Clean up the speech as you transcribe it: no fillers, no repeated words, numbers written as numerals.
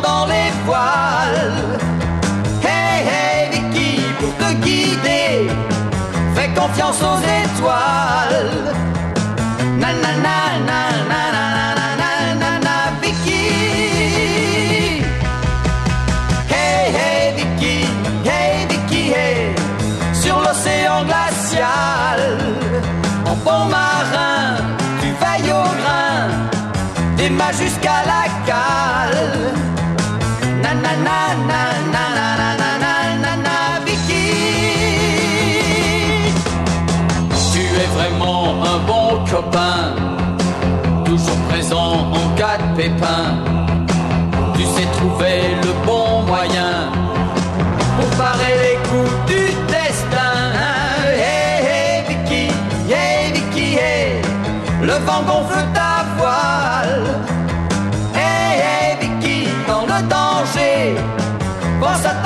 dans les voiles. Hey, hey, Vicky, pour te guider, fais confiance aux étoiles. Na na na na na na na na na na Vicky. Hey, hey, Vicky, hey, sur l'océan glacial. En bon marin, tu veilles au grain, des mâts jusqu'à la cale. Na na na na na na na na na na na Vicky. Tu es vraiment un bon copain, toujours présent en cas de pépin. Tu sais trouver le bon moyen pour parer les coups du destin. Hey, hey, Vicky, hey, le vent gonfle ta voile. Hey, hey, Vicky, dans le danger, pense à